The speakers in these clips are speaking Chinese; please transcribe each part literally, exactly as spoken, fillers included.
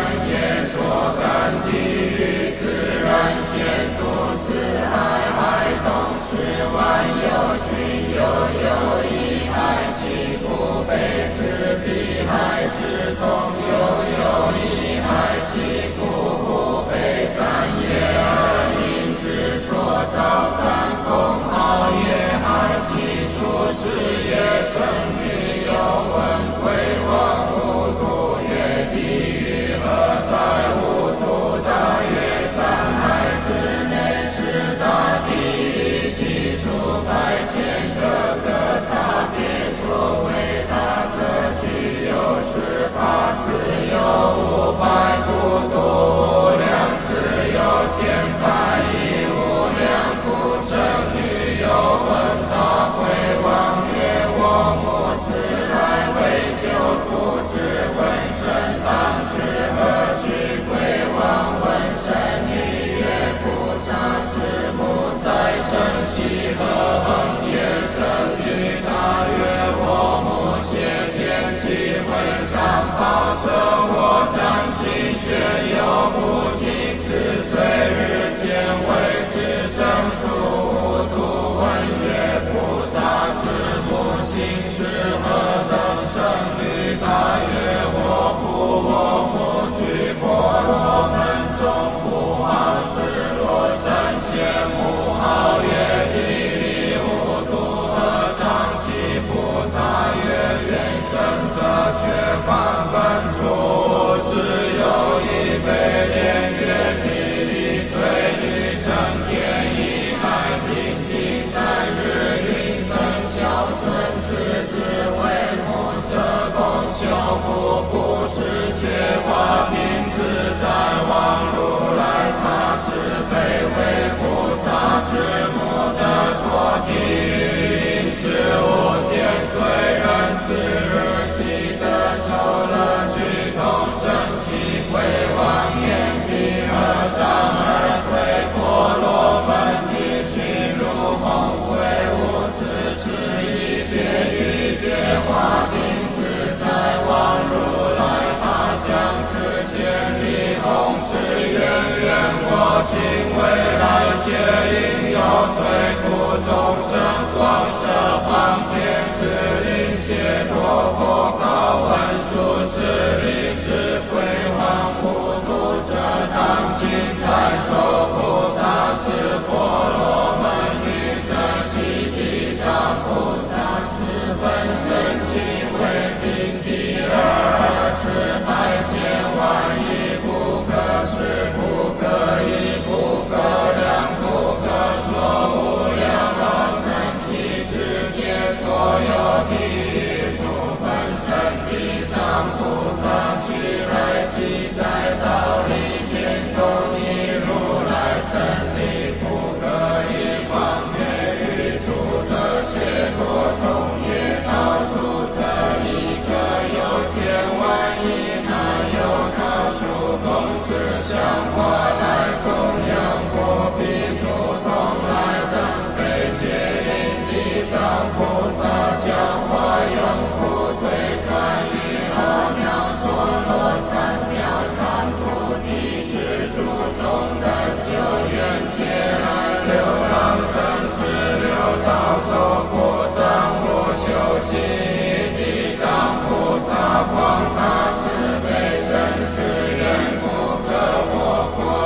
光大慈悲真实缘故，各我国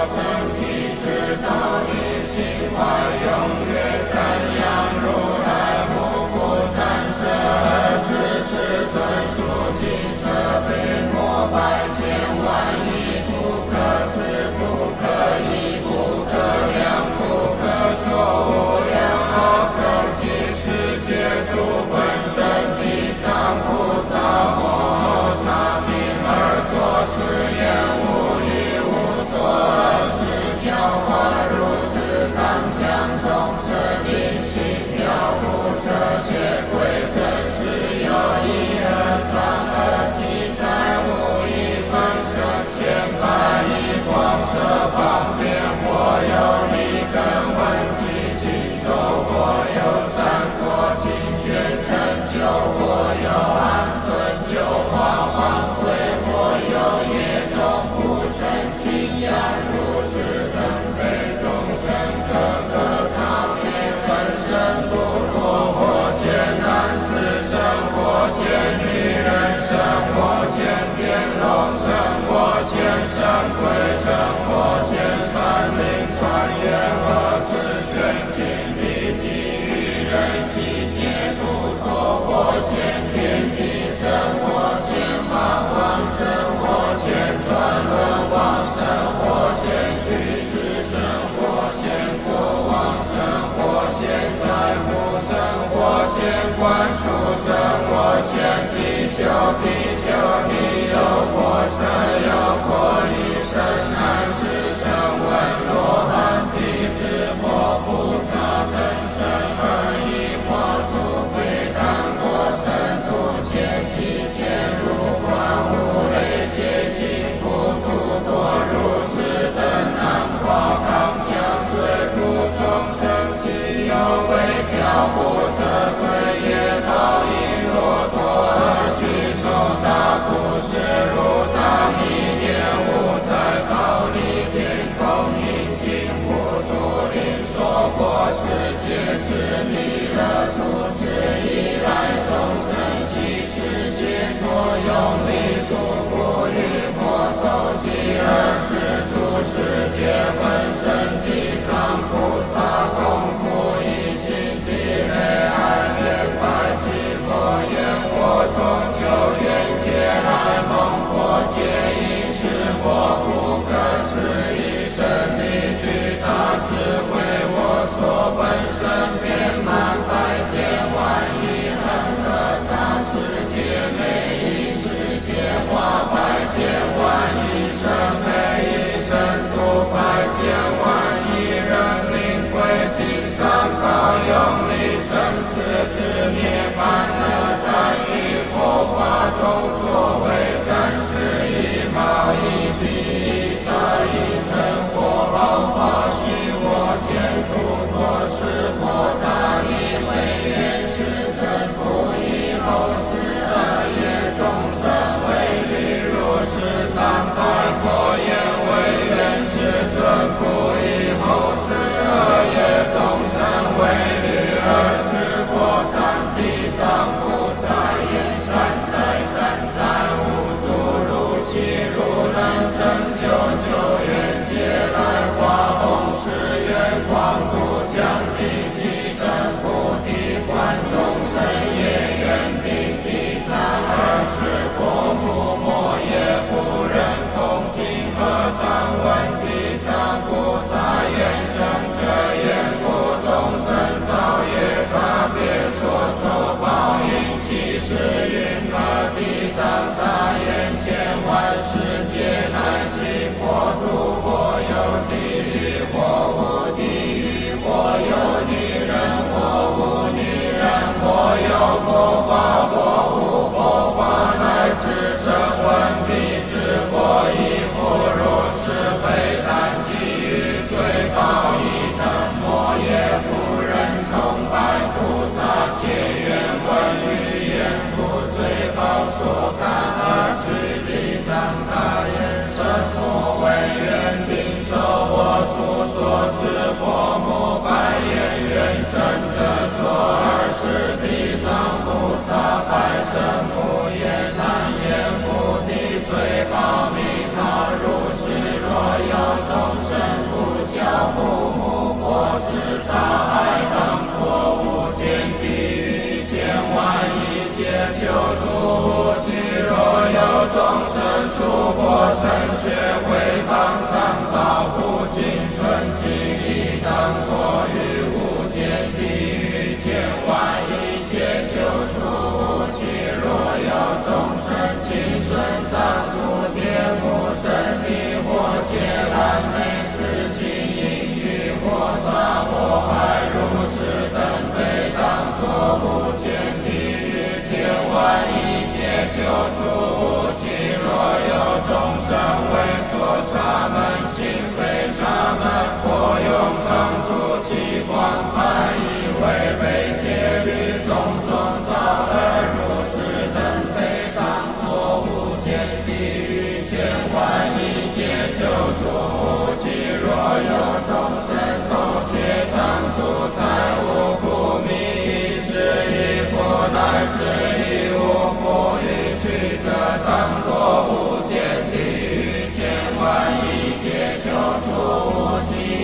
众生为作沙门心非沙门，佛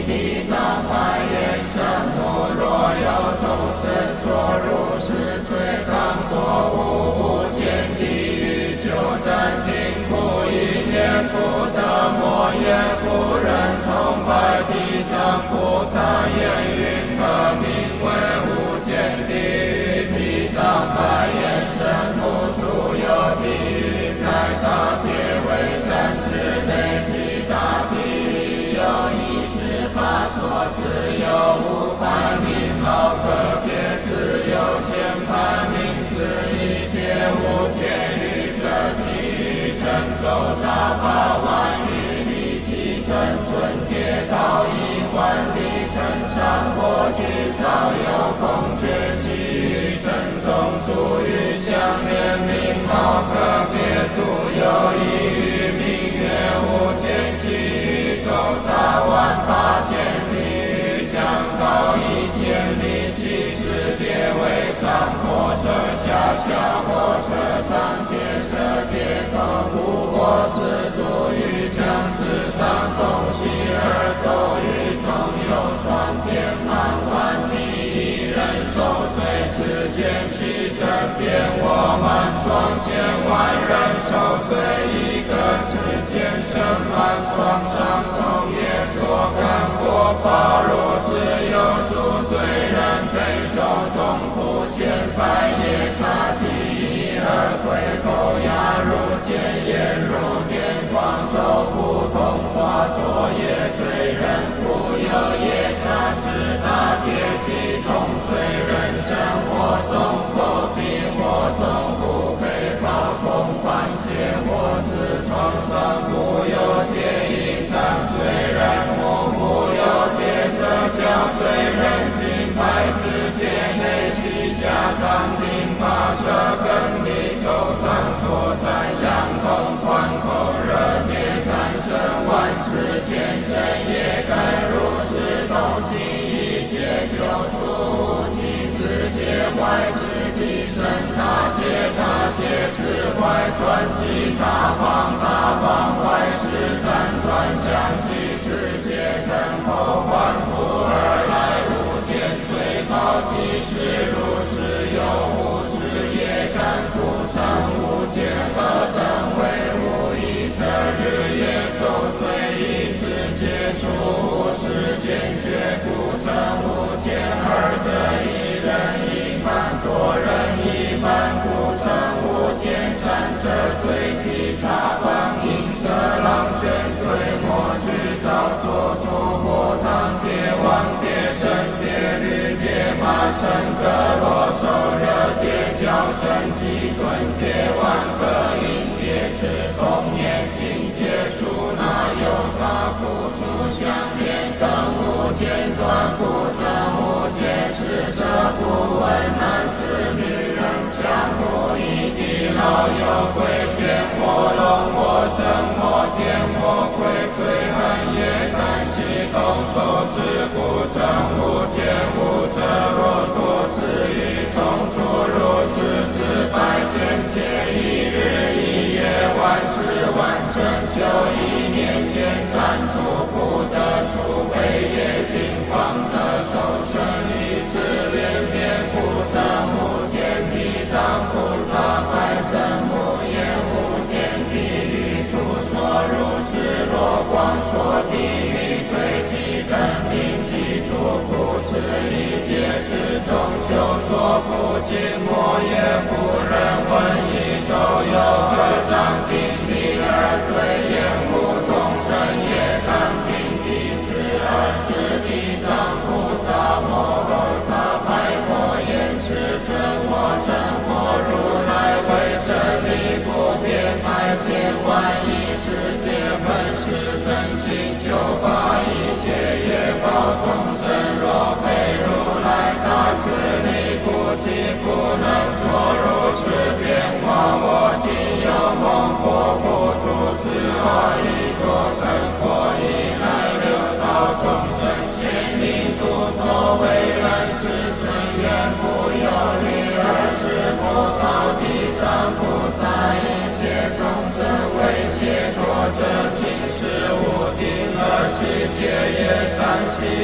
地藏百眼神目，若有众生作如是罪当堕无无间地狱，久战贫苦，一念不得，莫言夫人崇拜地藏菩萨，言云何名为无间地狱？地藏百眼神目，诸有地狱，在大铁围山之内，其大地狱有一十八所，只有五百名老，个别只有千百名，是一别无间狱，这其余乘周匝八万余里，其乘顺跌倒一万里，乘上火炬少有空缺，其余乘中诸于相连名号，个别独有一语名曰无间，其余周匝万八千里，相高一千里，其是跌为上火车下下火车上铁舍跌高无火是诸于墙之上，东西而走于中有双遍满万里，一人受罪，此间其身边我满庄千万人受罪，一个之间身满双上从业所干过报，如是有数罪人被受众苦千百夜叉其一而回口牙如剑眼如电光手不通化作业罪人复有夜叉之大铁骑从罪人生活中口鼻火中不被暴风番茄火之创伤不有铁印当罪人目不有铁色叫罪人金牌之界内西下长兵马车跟你走上作战阳通宽口热烈战胜万世间深夜该如是动静一切救出其世界坏世界生大界大界是坏传奇大方大方坏事辗转相继世界身后还复而来无间最高即是如是有无事业干苦成无间何等为无一者日夜受罪一次结束无世间绝故成无间二者一人一半多人一半故成无间三者罪其茶饭银色狼犬对莫具造作出火汤跌王跌神跌驴跌马神格罗手热跌脚神鸡滚跌万个阴跌赤从眼睛结束那有大不出相连更无间断不成无间是这不问男子女人强不一地老有贵贱我龙我神我天我贵虽恨也难系动手之不成无间无者若多此于从处如是四百千劫一日一夜万事万成就一年间暂处不得出悲业尽方得受生一次连绵不成无间地藏菩萨百身无言无间地狱处所如是罗光说地狱最其根名其诸不是一切之中修所不尽莫也不人闻一周有二丈定力而对言无众生也当定第四二是地藏菩萨摩诃萨白佛言是真我真佛如来为真理不变百千万亿世界本是真心就把一切业报众生若被如来大慈力不弃不能作如是变化我今有梦佛不出世化一多生佛以来六道众生千里度作为人世尊愿不有虑而是不到地藏菩萨一切众生为解脱者心是无定而世界也善行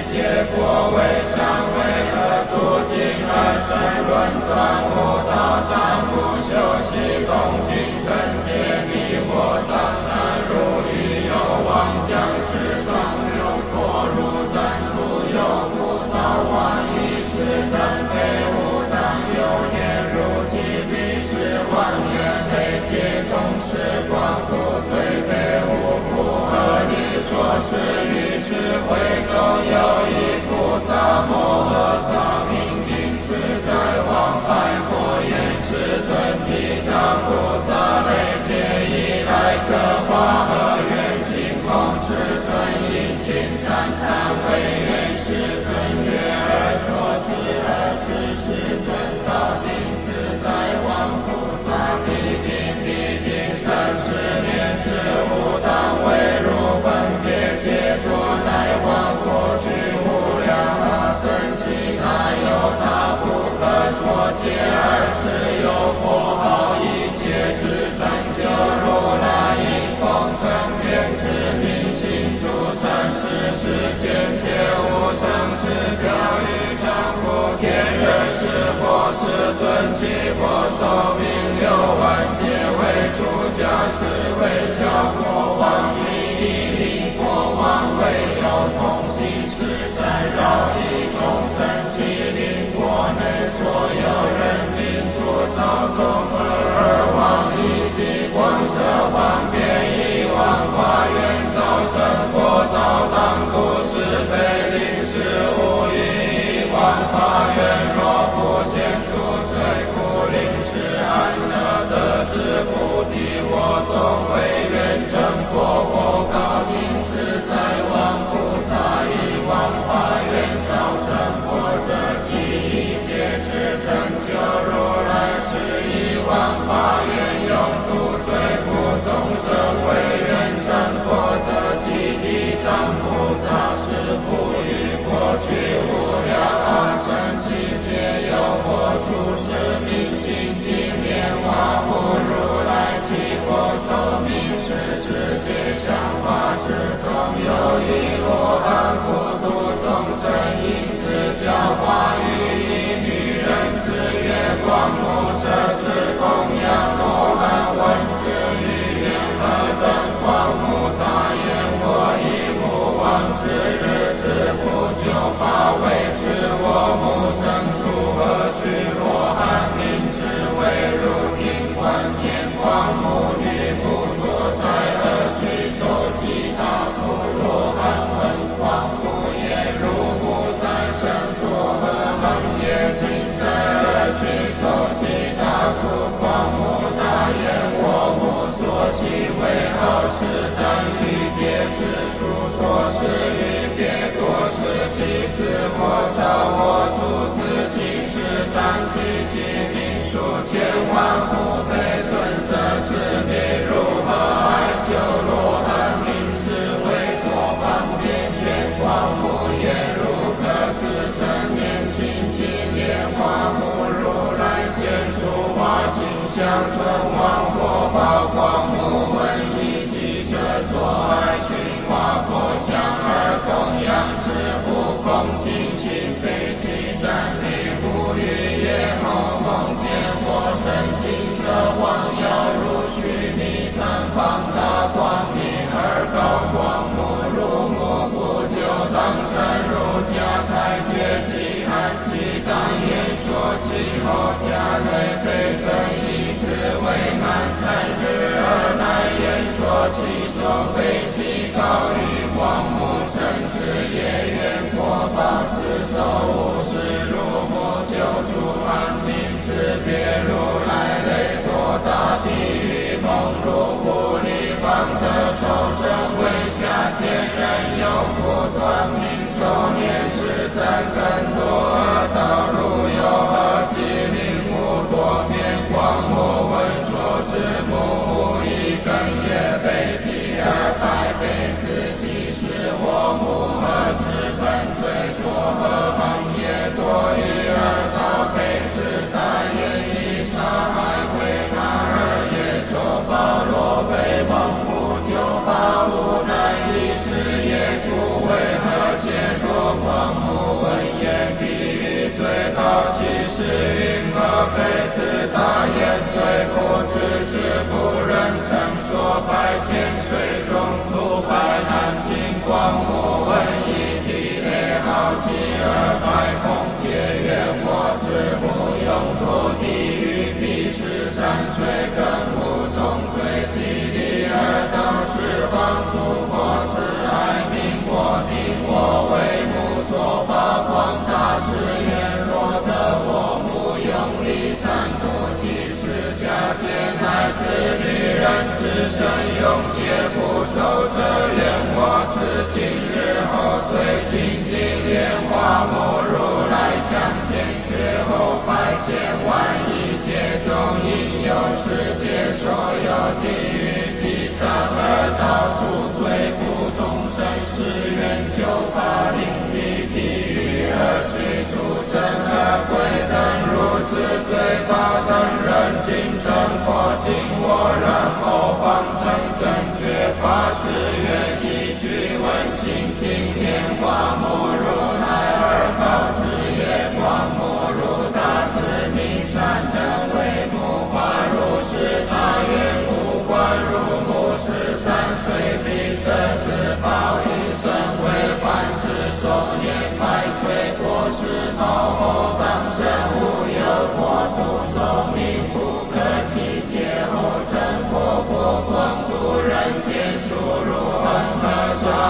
结果为善为恶，诸经而生论转无道，常不休息，恭敬圣洁，迷惑障难，如意有妄将世上流脱，如山出有不造万一是等非无当有念，如其必是万缘累劫中时光不摧非无不合理说是于智慧中有一菩萨摩诃萨名因此在往返佛言是尊地藏菩萨累劫以来各化和愿行供世尊因请赞叹为愿世尊月而说之而是世尊道定自在王菩萨必定必定三十年是无当为如分别解说乃王佛具无量而生其他有大不可说解而是有佛号一切之成就如来应奉成遍知名行诸善事世间切无生死表于丈夫天人是佛世尊其佛寿命六万劫为出家是为小国王一一令国王为有同心是善饶益众生其令国内所有人民主朝中而而王以及光色方便以王化愿造成佛道当故是非令是无余以王化愿若不显出罪苦令是安乐得是菩提我终为愿成佛佛告应自在王菩萨以王化愿造成佛者即一切之成就如来是以王化愿永度罪苦众生为愿成佛者即地藏菩萨是不于过去无量阿僧祇劫有佛出世明心经莲花不如来其佛寿命是世界像法之中有一罗汉普度众生因此教化于一女人之月光目摄是供养罗汉闻之于愿何等光目大言我以目望之日子不久法为之我目生出何须罗汉名之为如听观见光目女不多在而具手其大富罗汉闻光目也如不在生出何恒也尽在而具手其大富光目大言我目所悉为好是但欲别之处说是欲别多是其自我照我主自己是但具其名数千万不被尊者之名如何爱救罗汉名之为作方便全光目也如可是成年轻经莲花目如来见出花心相存王佛宝光目闻以及舍所爱群花佛像而供养之不恭敬心非其战力不于夜后梦见火神金色王耀如须弥山放大光明而高光目如目不就当成如家裁决其安其当言说其后家内非正以此为难才日而乃言说其手非其高于光目生是业缘果报自受无是如目救主安民此别如来类多大地狱梦如不离方得受生为下贱人有不断命受念是三更多而道如有何其令无多变光目闻说之目无一根也被提而百倍自己是我目何时本罪作何行业多余而道被自大言以杀害为他而也受报若被蒙不救报无奈以是业故为何解脱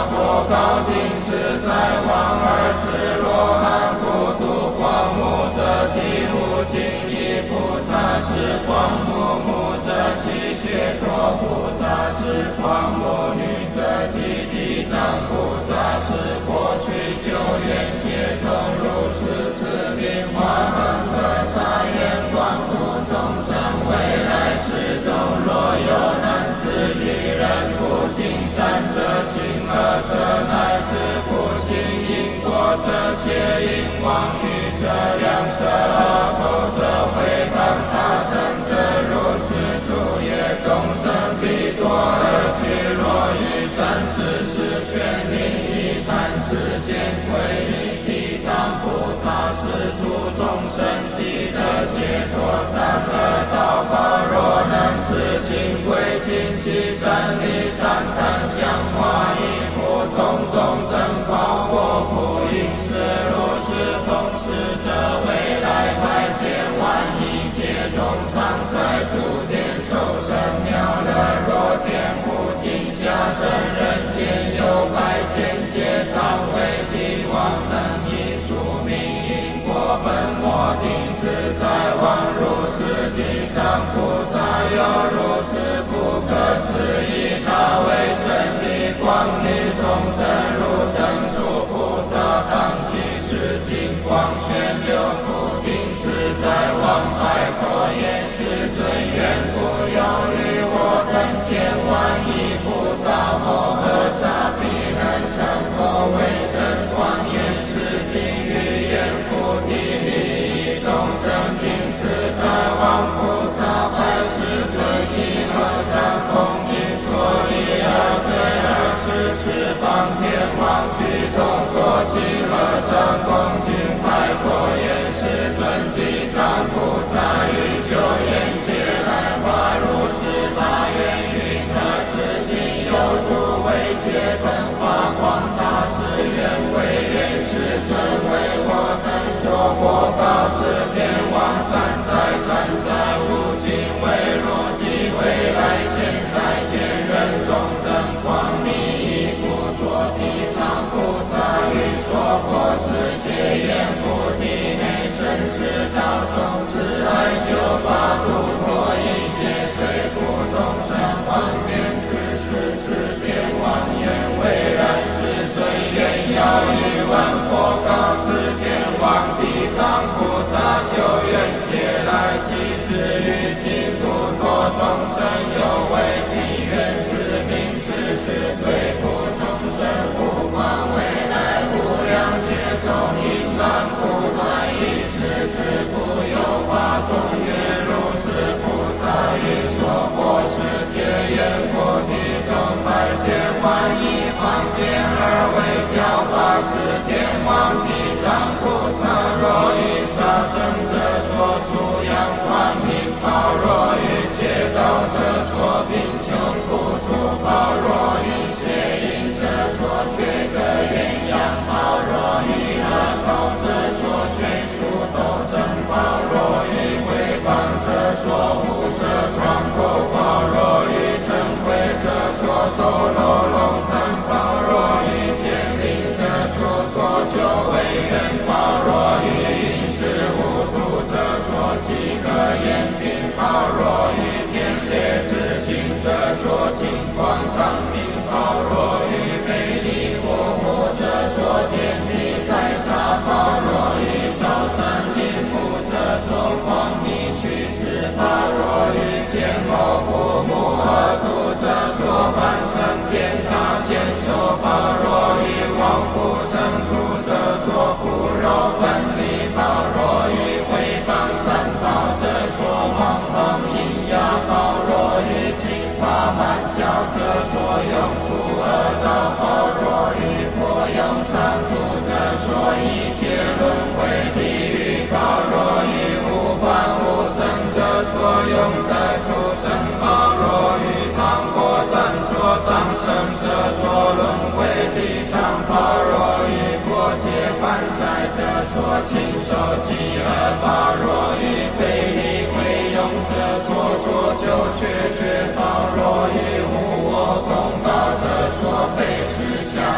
佛告定自在王二世罗汉普度光目者其无尽意菩萨是光目目者其解脱菩萨是光目女者其地藏菩萨是过去久远界中如是四名华恒河沙愿光度众生未来世中若有男子女人不行善者行恶者乃至不行因果者且因妄语者两舌恶口者毁谤他生者如是诸业众生必多而去若于善事是权利一弹指间归于地藏菩萨是诸众生悉得解脱三恶道报若能自行归尽其战力赞叹香花衣服种种正报或不应是如是奉事者未来百千万亿劫中常在诸殿受生妙乐若殿不尽下生人间有百千劫常为帝王能以宿命因果本末定自在王如是地藏菩萨有如此不可思议大为神力光力众生如灯烛菩萨当其时金光宣流不定自在王白佛言世尊愿不有于我等千万亿菩萨摩诃萨必能成佛为真光言是经语言菩提利益众生定自在王菩萨百世尊以何藏空尽所以而对而是十方天王须众所起何藏空尽白佛言世尊地藏菩萨于九眼界来化如是大愿云何世经有诸为界等发光大誓愿为愿世尊为我等说佛告是天王善哉善哉无尽为若即未来现在天人中等光明一故说地藏菩萨于说佛世界言菩提内生世道中慈爱救拔度脱一切罪苦众生方便此事是天王言未来世尊愿要于问佛告是天王地藏菩萨求愿解来悉是于今度脱众生有为地愿是名是是对苦众生不光未来无量劫中因满不断以是之故有化众愿如是菩萨于说佛世界言菩提中百千万亿方便而为教化是天王地藏菩萨若于杀生者所属养观明报若于戒道者所贫穷苦楚报若于邪淫者所缺个鸳鸯报若于恶口者所缺数斗争报若于诽谤者所护者狂口报若于嗔恚者所受罗龙三报若于千灵者所所求为愿报若于因是无度者所起个言并报若于天烈之行者所金光上明报若于非离火火者所天地在大报若于烧山林木者所光明去世报若于前后父母而度者所半生遍大显受报若于王父生出者所腐肉分离报若于毁谤三宝者所蒙蒙阴压报若于轻法满教者所用出恶道报若于破用常住者所一切轮回地狱报若于无凡无生者所用在畜生报若于当过战所上生者所轮回地藏报若于过界犯灾者所亲受饥饿报若于非离会用者所所求确确报若于无我公道者所被施下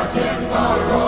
见到若